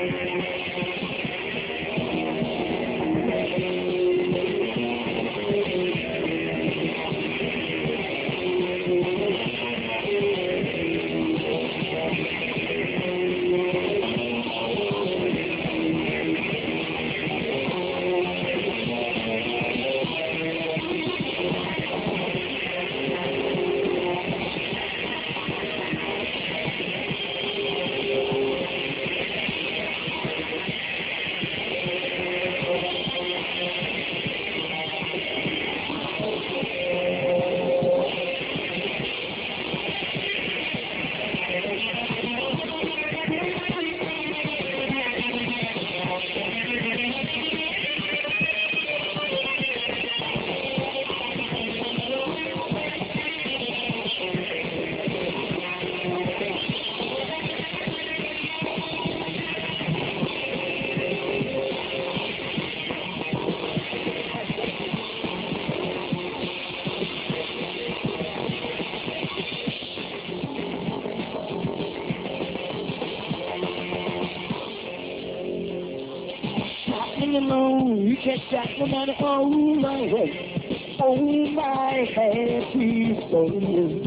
Alone, you can't stop no matter all my way. Oh my happy soul.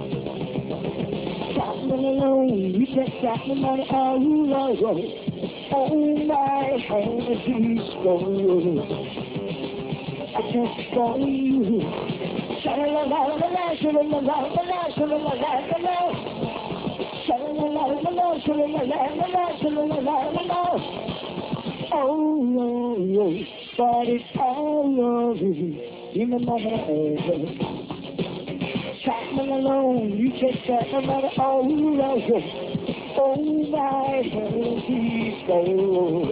Stop me alone, you can't stop no matter all my way. Oh my happy soul. I can't stop you. Sha-la-la-la-la-la, sha-la-la-la-la-la, sha-la-la-la-la-la. Sha-la-la-la-la-la, sha-la-la-la-la-la, sha-la-la-la-la-la. Oh, no, no, but it's all of you. You may never ever stop me alone. You can't stop no matter all of you. Oh, my happy soul.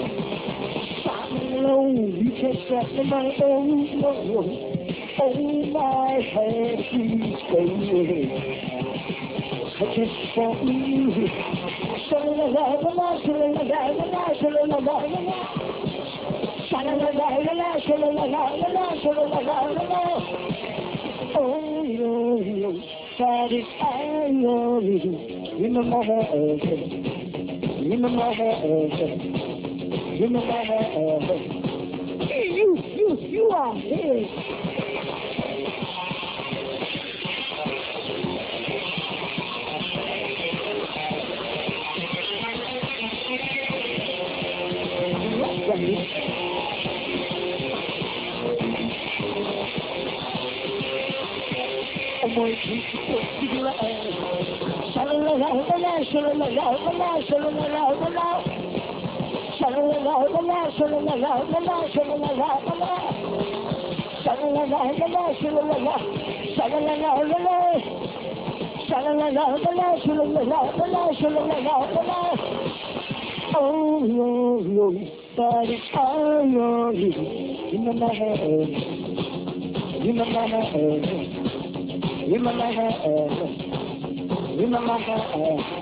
Stop me alone. You can't stop no matter all of you. Oh, my happy soul. I can't stop you. Sha-la-la-la-la-la, sha-la-la-la-la-la, sha-la-la-la-la-la. Sha-la-la-la-la-la, sha-la-la-la-la-la, sha-la-la-la-la-la. Oh, no, no, that is I love you. You know my head, you know my head, you know my head. Hey, you are here. I'm going to keep you alive. Sha-la-la-la-la-la, sha-la-la-la-la-la, sha-la-la-la-la-la. Sha-la-la-la-la-la, sha-la-la-la-la-la, sha-la-la-la-la-la. Sha-la-la-la-la-la, sha-la-la-la, sha-la-la-la-la-la. Sha-la-la-la-la-la, sha-la-la-la-la-la, sha-la-la-la-la-la. Oh, no, no, but it's all of you. You know my head, you know my head, you know my head, you know my head.